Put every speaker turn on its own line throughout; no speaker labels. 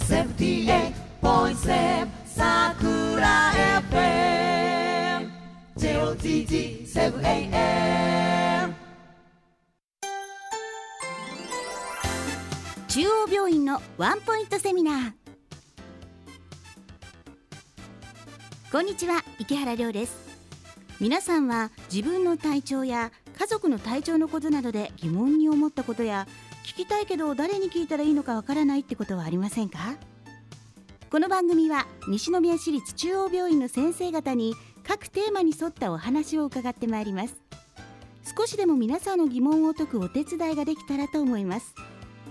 78.7 Sakura FM JOZZ 7am
中央病院のワンポイントセミナー。こんにちは、池原亮です。皆さんは自分の体調や家族の体調のことなどで疑問に思ったことや、聞きたいけど誰に聞いたらいいのかわからないってことはありませんか？この番組は西宮市立中央病院の先生方に各テーマに沿ったお話を伺ってまいります。少しでも皆さんの疑問を解くお手伝いができたらと思います。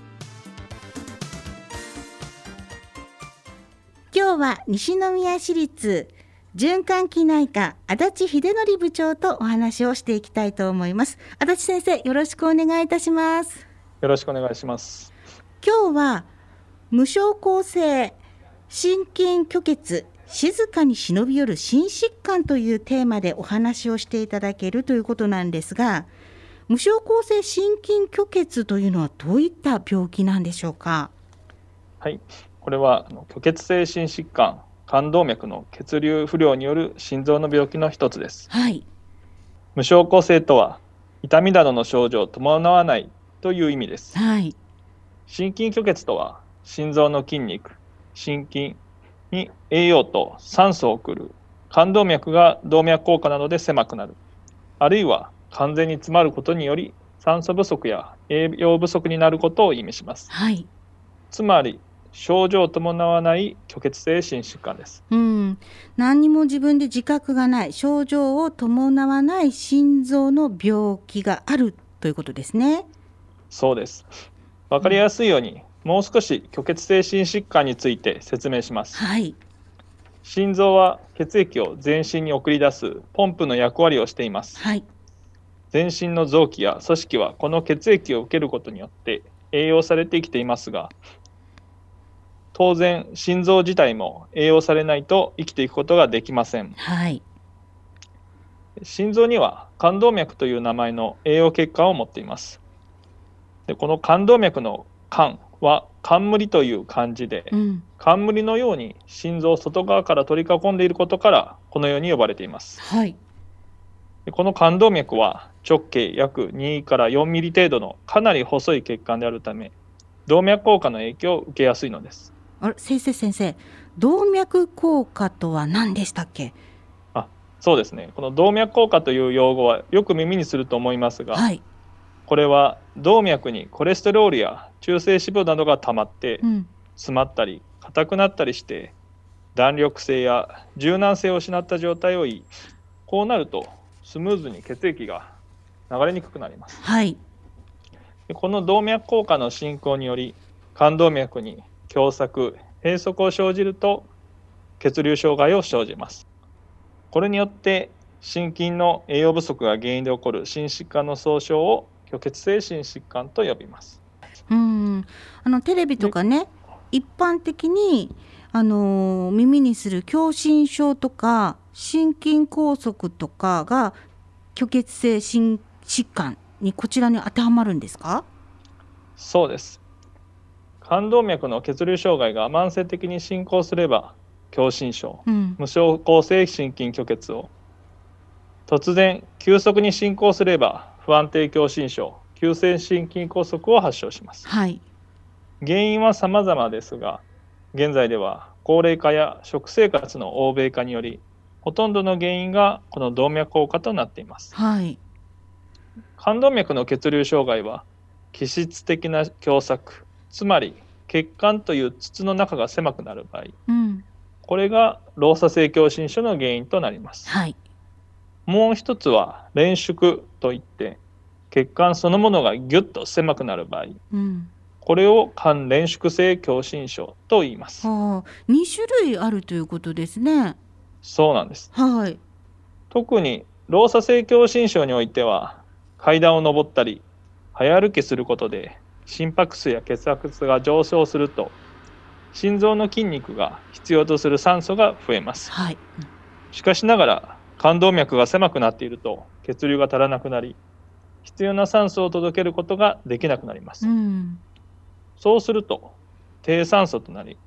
今日は西宮市立循環器内科足立秀則部長とお話をしていきたいと思います。足立先生、よろしくお願いいたします。
よろしくお願いします。
今日は無症候性心筋虚血静かに忍び寄る心疾患というテーマでお話をしていただけるということなんですが、無症候性心筋虚血というのはどういった病気なんでしょうか？
はい、これは虚血性心疾患、冠動脈の血流不良による心臓の病気の一つです。
はい、
無症候性とは痛みなどの症状を伴わないという意味です。
はい、
心筋虚血とは心臓の筋肉、心筋に栄養と酸素を送る冠動脈が動脈硬化などで狭くなる、あるいは完全に詰まることにより酸素不足や栄養不足になることを意味します。
はい、
つまり症状を伴わない虚血性心疾患です。
何にも自分で自覚がない、症状を伴わない心臓の病気があるということですね。
そうです。わかりやすいように、もう少し虚血性心疾患について説明します。
はい、
心臓は血液を全身に送り出すポンプの役割をしています。
はい、
全身の臓器や組織はこの血液を受けることによって栄養されて生きていますが、当然心臓自体も栄養されないと生きていくことができません。
はい、
心臓には冠動脈という名前の栄養血管を持っています。で、この冠動脈の冠は冠という漢字で、冠のように心臓を外側から取り囲んでいることからこのように呼ばれています。
はい、
で、この冠動脈は直径約2から4ミリ程度のかなり細い血管であるため、動脈硬化の影響を受けやすいのです。
先生、動脈硬化とは何でしたっけ？
そうですね。この動脈硬化という用語はよく耳にすると思いますが、
はい、
これは動脈にコレステロールや中性脂肪などが溜まって詰まったり硬くなったりして弾力性や柔軟性を失った状態を言い、こうなるとスムーズに血液が流れにくくなります。
はい、
で、この動脈硬化の進行により冠動脈に狭窄・閉塞を生じると血流障害を生じます。これによって心筋の栄養不足が原因で起こる心疾患の総称を虚血性心疾患と呼びます。
テレビとかね、一般的に耳にする狭心症とか心筋梗塞とかが虚血性心疾患にこちらに当てはまるんですか？
そうです。冠動脈の血流障害が慢性的に進行すれば狭心症、無症候性心筋虚血を、突然急速に進行すれば不安定狭心症、急性心筋梗塞を発症します。
はい、
原因は様々ですが、現在では高齢化や食生活の欧米化によりほとんどの原因がこの動脈硬化となっています。
はい、
冠動脈の血流障害は気質的な狭窄、つまり血管という筒の中が狭くなる場合、これが労作性狭心症の原因となります。
はい、
もう一つは連縮といって血管そのものがギュッと狭くなる場合、これを冠連縮性狭心症と言います。
2種類あるということですね。
そうなんです。
はい、
特に労作性狭心症においては階段を上ったり早歩きすることで心拍数や血圧が上昇すると心臓の筋肉が必要とする酸素が増えます。
はい、
しかしながら冠動脈が狭くなっていると血流が足らなくなり、必要な酸素を届けることができなくなります。そうすると低酸素となり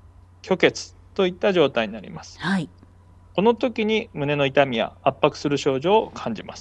虚血といった状態になります。
はい。
この時に胸の痛みや圧迫する症状を感じます。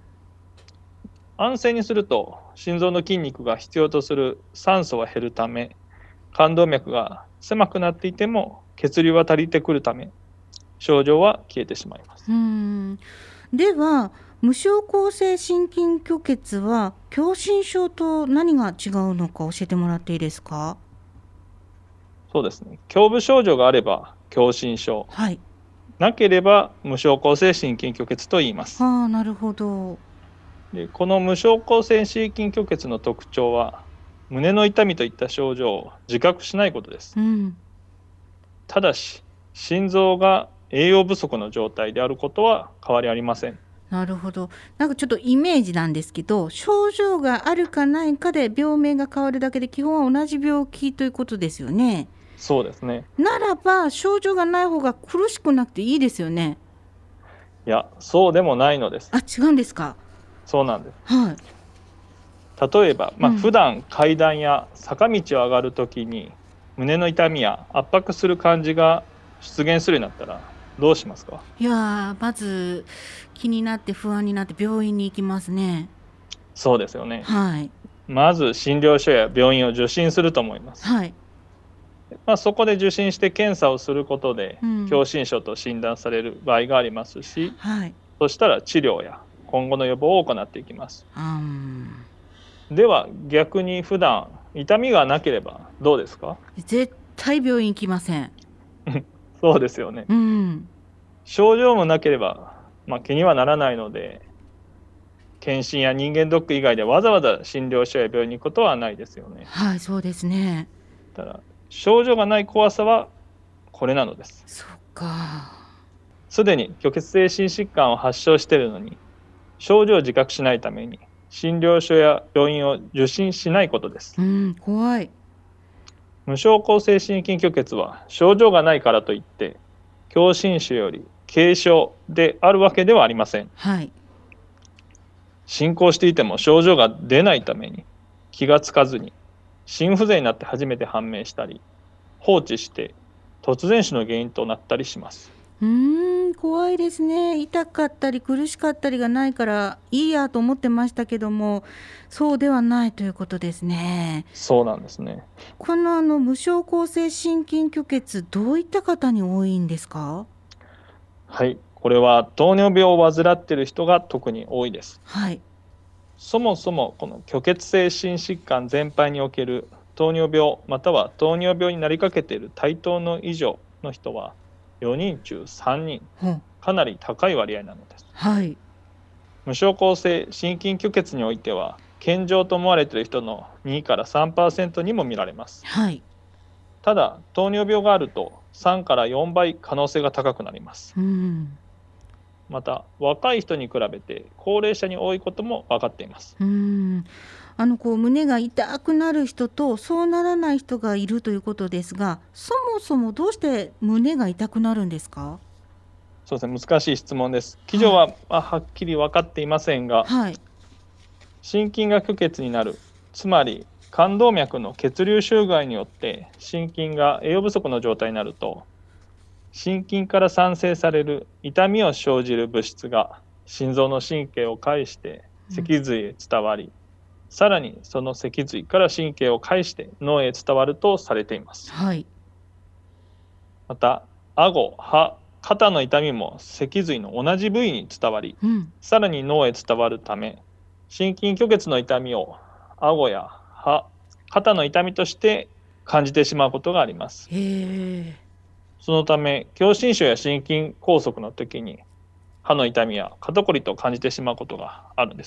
安静にすると心臓の筋肉が必要とする酸素は減るため、冠動脈が狭くなっていても血流は足りてくるため、症状は消えてしまいます。
では無症候性心筋虚血は狭心症と何が違うのか教えてもらっていいですか？
そうですね。胸部症状があれば狭心症、
はい。
なければ無症候性心筋虚血と言います。
なるほど。
でこの無症候性心筋虚血の特徴は、胸の痛みといった症状を自覚しないことです。ただし心臓が栄養不足の状態であることは変わりありません。
なるほど。なんかちょっとイメージなんですけど、症状があるかないかで病名が変わるだけで基本は同じ病気ということですよね。
そうですね。
ならば症状がない方が苦しくなくていいですよね。
いや、そうでもないのです。
違うんですか？
そうなんです。
はい。
例えば、普段階段や坂道を上がるときに胸の痛みや圧迫する感じが出現するようになったらどうしますか？
いやまず気になって不安になって病院に行きますね。
そうですよね。
はい。
まず診療所や病院を受診すると思います。
はい。
そこで受診して検査をすることで、狭心症と診断される場合がありますし、
はい。
そしたら治療や今後の予防を行っていきます。では逆に普段痛みがなければどうですか？
絶対病院行きません。
そうですよね。症状もなければ、気にはならないので、検診や人間ドック以外でわざわざ診療所や病院に行くことはないですよね。
はい、そうですね。
ただ症状がない怖さはこれなのです。
そっか。
すでに虚血性心疾患を発症しているのに症状を自覚しないために診療所や病院を受診しないことです。
怖い。
無症候性心筋虚血は症状がないからといって狭心症より軽症であるわけではありません。
はい。
進行していても症状が出ないために気がつかずに心不全になって初めて判明したり、放置して突然死の原因となったりします。
怖いですね。痛かったり苦しかったりがないからいいやと思ってましたけども、そうではないということですね。
そうなんですね。
この無症候性心筋虚血、どういった方に多いんですか？
はい、これは糖尿病を患っている人が特に多いです。
はい。
そもそもこの虚血性心疾患全般における糖尿病または糖尿病になりかけている対等の以上の人は4人中3人、かなり高い割合なのです。
はい。
無症候性心筋虚血においては健常と思われている人の2から 3% にも見られます。
はい。
ただ糖尿病があると3から4倍可能性が高くなります。また若い人に比べて高齢者に多いことも分かっています。
胸が痛くなる人とそうならない人がいるということですが、そもそもどうして胸が痛くなるんですか？
そうですね、難しい質問です。基準ははっきり分かっていませんが、心筋が虚血になる、つまり冠動脈の血流障害によって心筋が栄養不足の状態になると、心筋から産生される痛みを生じる物質が心臓の神経を介して脊髄へ伝わり、さらにその脊髄から神経を介して脳へ伝わるとされています。また顎、歯、肩の痛みも脊髄の同じ部位に伝わり、さらに脳へ伝わるため、心筋虚血の痛みを顎や歯、肩の痛みとして感じてしまうことがあります。そのため狭心症や心筋梗塞の時に歯の痛みや肩こりと感じてしまうことがあるんです。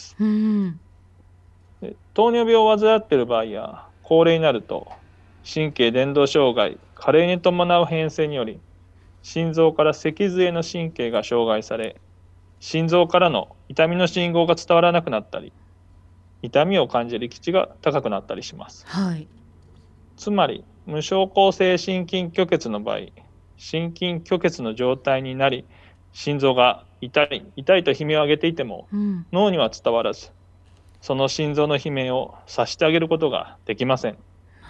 糖尿病を患っている場合や高齢になると神経伝導障害、加齢に伴う変性により心臓から脊髄への神経が障害され、心臓からの痛みの信号が伝わらなくなったり、痛みを感じる閾値が高くなったりします。つまり無症候性心筋虚血の場合、心筋虚血の状態になり心臓が痛いと悲鳴を上げていても、脳には伝わらず、その心臓の悲鳴を察してあげることができません。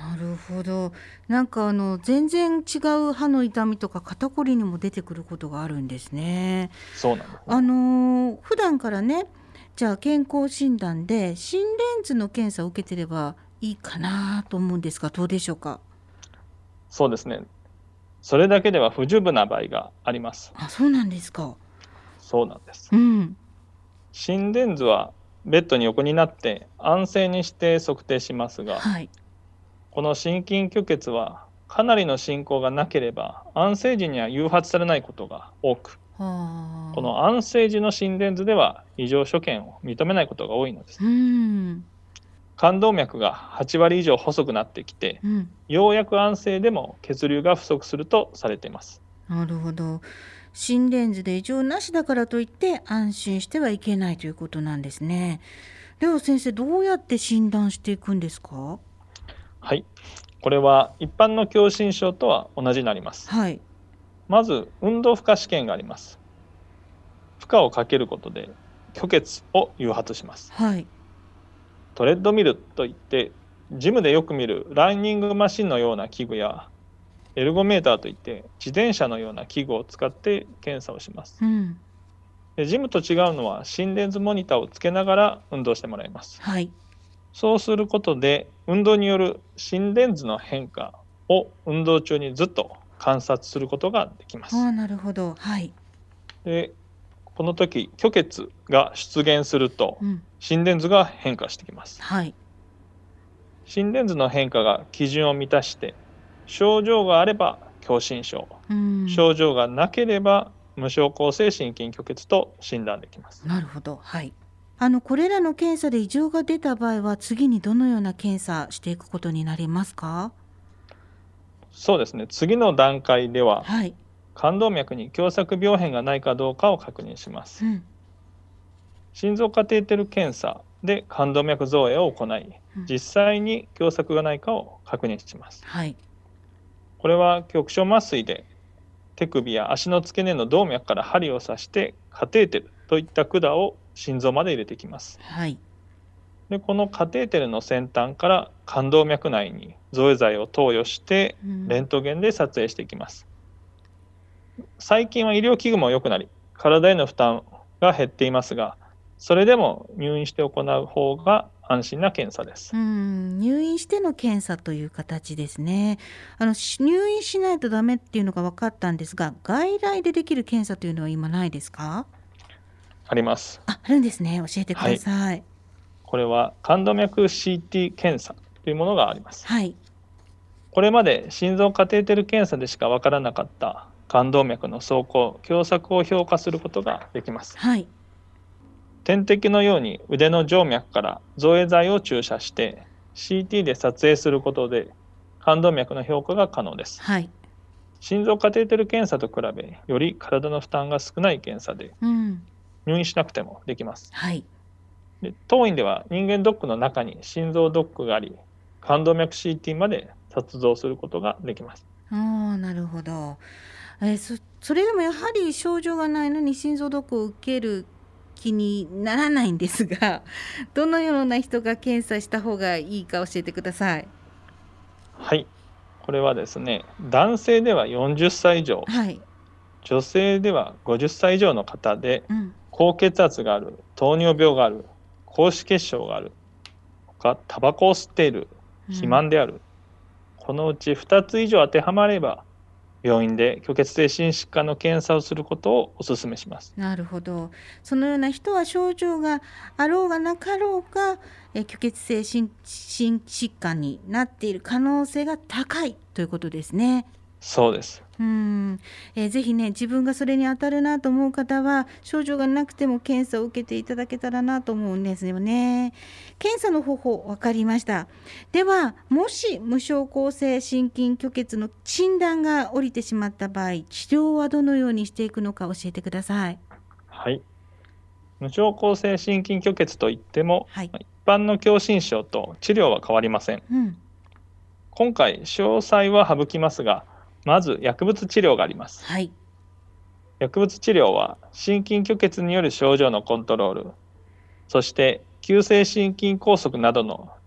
なるほど。なんか全然違う歯の痛みとか肩こりにも出てくることがあるんですね。
そうなんですね。
普段からね、じゃあ健康診断で心電図の検査を受けてればいいかなと思うんですが、どうでしょうか？
そうですね。それだけでは不十分な場合があります。
あ、そうなんですか。
そうなんです。
うん。
心電図はベッドに横になって安静にして測定しますが、
はい。
この心筋虚血はかなりの進行がなければ安静時には誘発されないことが多く、
はあ。
この安静時の心電図では異常所見を認めないことが多いのです。
うん。
冠動脈が8割以上細くなってきて、
うん。
ようやく安静でも血流が不足するとされています。
なるほど。心電図で異常なしだからといって安心してはいけないということなんですね。では先生、どうやって診断していくんですか？
はい。これは一般の狭心症とは同じになります。
はい。
まず運動負荷試験があります。負荷をかけることで虚血を誘発します。
はい。
トレッドミルといってジムでよく見るランニングマシンのような器具やエルゴメーターといって自転車のような器具を使って検査をします。
うん。
でジムと違うのは心電図モニターをつけながら運動してもらいます。
はい。
そうすることで運動による心電図の変化を運動中にずっと観察することができます。
ああ、なるほど。はい。
でこの時虚血が出現すると
うん。
心電図が変化してきます。
はい。
心電図の変化が基準を満たして症状があれば狭心症、
うん。
症状がなければ無症候性心筋虚血と診断できます。
なるほど。はい。これらの検査で異常が出た場合は次にどのような検査していくことになりますか？
そうですね。次の段階では
はい。
冠動脈に狭窄病変がないかどうかを確認します。
うん。
心臓カテーテル検査で冠動脈造影を行い、
うん。
実際に狭窄がないかを確認します。
はい。
これは局所麻酔で手首や足の付け根の動脈から針を刺してカテーテルといった管を心臓まで入れてきます。
はい。
でこのカテーテルの先端から冠動脈内に造影剤を投与して
うん。
レントゲンで撮影していきます。最近は医療器具も良くなり体への負担が減っていますが、それでも入院して行う方が安心な検査です。
入院しての検査という形ですね。入院しないとダメっていうのが分かったんですが、外来でできる検査というのは今ないですか？
あります。
あ、あるんですね。教えてく
はい。
ださい。
これは冠動脈 CT 検査というものがあります。
はい。
これまで心臓カテーテル検査でしか分からなかった冠動脈の走行、狭窄を評価することができます。
はい。
点滴のように腕の静脈から造影剤を注射して CT で撮影することで冠動脈の評価が可能です。
はい。
心臓カテーテル検査と比べより体の負担が少ない検査で
うん。
入院しなくてもできます。
はい。
で当院では人間ドックの中に心臓ドックがあり、冠動脈 CT まで撮像することができます。
ああ、なるほど。それでもやはり症状がないのに心臓ドックを受ける気にならないんですが、どのような人が検査した方がいいか教えてください。
はい、これはですね、男性では40歳以上、
はい。
女性では50歳以上の方で
うん。
高血圧がある、糖尿病がある、高脂血症がある、他タバコを吸っている、肥
うん。
満である、このうち2つ以上当てはまれば病院で虚血性心疾患の検査をすることをお勧めします。
なるほど。そのような人は症状があろうがなかろうが、虚血性心疾患になっている可能性が高いということですね。
そうです。
ぜひね、自分がそれに当たるなと思う方は症状がなくても検査を受けていただけたらなと思うんですよね。検査の方法分かりました。ではもし無症候性心筋虚血の診断が下りてしまった場合、治療はどのようにしていくのか教えてください。
はい。無症候性心筋虚血といっても、
はい。
一般の狭心症と治療は変わりません。
うん。
今回詳細は省きますが、まず薬物治療があります。
はい。
薬物治療は心筋虚血による症状のコントロール、そして急性心筋梗塞などの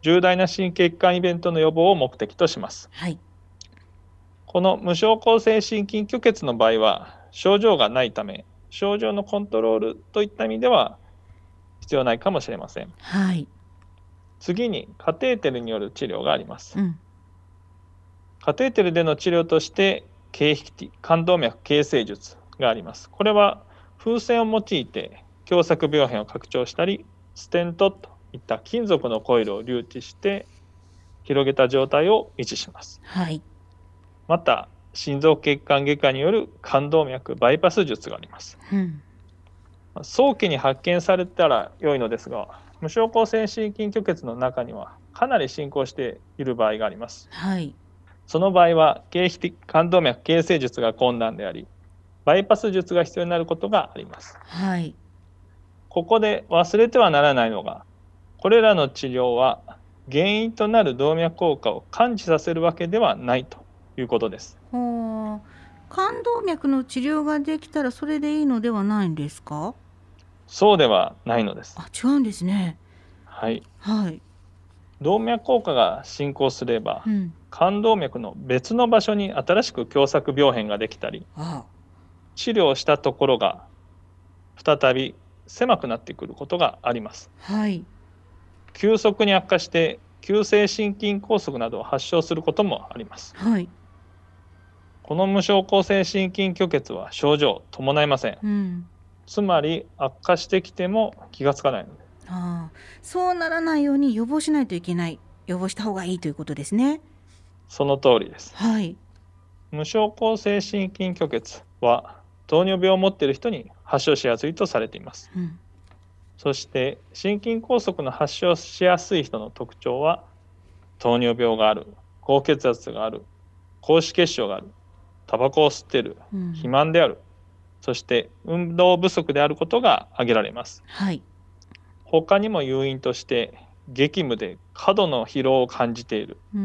重大な心血管イベントの予防を目的とします。
はい。
この無症候性心筋虚血の場合は症状がないため、症状のコントロールといった意味では必要ないかもしれません。
はい。
次にカテーテルによる治療があります。
うん。
カテーテルでの治療として経皮冠動脈形成術があります。これは風船を用いて狭窄病変を拡張したり、ステントといった金属のコイルを留置して広げた状態を維持します。
はい。
また心臓血管外科による冠動脈バイパス術があります。
うん。
早期に発見されたら良いのですが、無症候性心筋虚血の中にはかなり進行している場合があります。
はい。
その場合は経皮冠動脈形成術が困難であり、バイパス術が必要になることがあります。
はい。
ここで忘れてはならないのが、これらの治療は原因となる動脈硬化を完治させるわけではないということです。
ほう。冠動脈の治療ができたらそれでいいのではないんですか？
そうではないのです。
あ、違うんですね。
はい。
はい。
動脈硬化が進行すれば、
うん。
冠動脈の別の場所に新しく狭窄病変ができたり、
あ
治療したところが再び狭くなってくることがあります。
あ。はい。
急速に悪化して急性心筋梗塞などを発症することもあります。
はい。
この無症候性心筋虚血は症状を伴いません。
うん。
つまり悪化してきても気がつかないので、
ああ。そうならないように予防しないといけない。予防した方がいいということですね。
その通りです。
はい。
無症候性心筋虚血は糖尿病を持っている人に発症しやすいとされています。
うん。
そして心筋梗塞の発症しやすい人の特徴は、糖尿病がある、高血圧がある、高脂血症がある、タバコを吸っている、
うん。
肥満である、そして運動不足であることが挙げられます。
はい。
他にも誘因として激務で過度の疲労を感じている、
うん。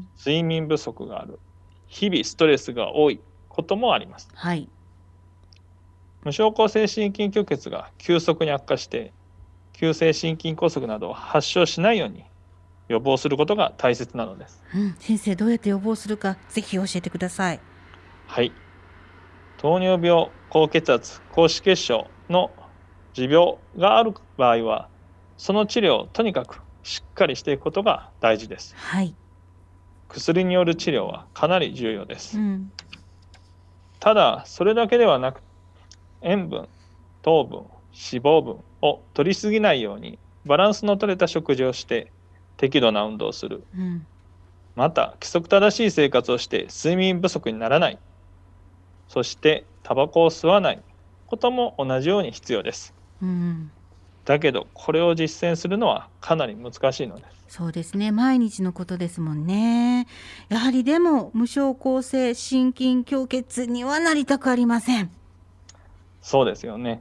睡眠不足がある、日々ストレスが多いこともあります。
はい。
無症候性心筋虚血が急速に悪化して急性心筋梗塞などを発症しないように予防することが大切なのです。
うん。先生、どうやって予防するかぜひ教えてください。
はい。糖尿病、高血圧、高脂血症の持病がある場合は、その治療をとにかくしっかりしていくことが大事です。
はい。
薬による治療はかなり重要です。
うん。
ただ、それだけではなく、塩分、糖分、脂肪分を摂りすぎないようにバランスの取れた食事をして適度な運動をする。
うん。
また規則正しい生活をして睡眠不足にならない。そしてタバコを吸わないことも同じように必要です。
うん。
だけどこれを実践するのはかなり難しいのです。
そうですね。毎日のことですもんね。やはりでも無症候性心筋虚血にはなりたくありません。
そうですよね。
うん。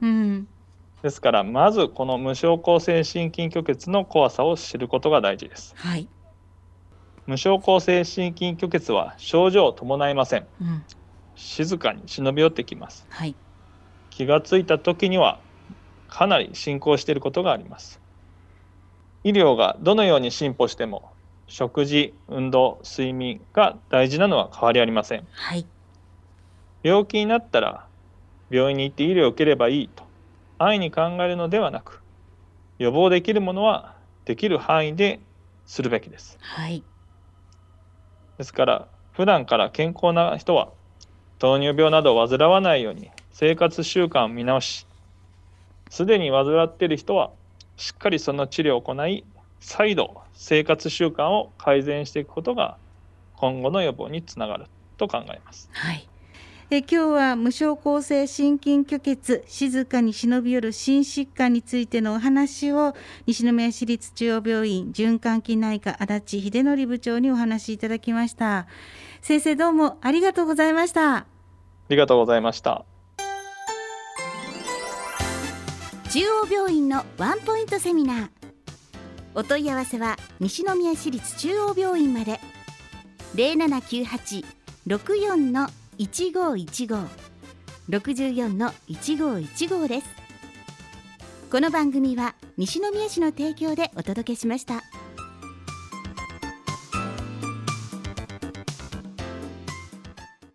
ですからまずこの無症候性心筋虚血の怖さを知ることが大事です。
はい。
無症候性心筋虚血は症状を伴いません。
うん。
静かに忍び寄ってきます。
はい。
気がついた時にはかなり進行していることがあります。医療がどのように進歩しても食事、運動、睡眠が大事なのは変わりありません。
はい。
病気になったら病院に行って医療を受ければいいと安易に考えるのではなく、予防できるものはできる範囲でするべきです。
はい。
ですから普段から健康な人は糖尿病などを患わないように生活習慣を見直し、すでに患っている人はしっかりその治療を行い、再度生活習慣を改善していくことが今後の予防につながると考えます。
はい。今日は無症候性心筋虚血、静かに忍び寄る心疾患についてのお話を西宮市立中央病院循環器内科足立秀則部長にお話しいただきました。先生、どうもありがとうございました。
ありがとうございました。
中央病院のワンポイントセミナー。お問い合わせは西宮市立中央病院まで。0798-64-1515 64-1515です。この番組は西宮市の提供でお届けしました。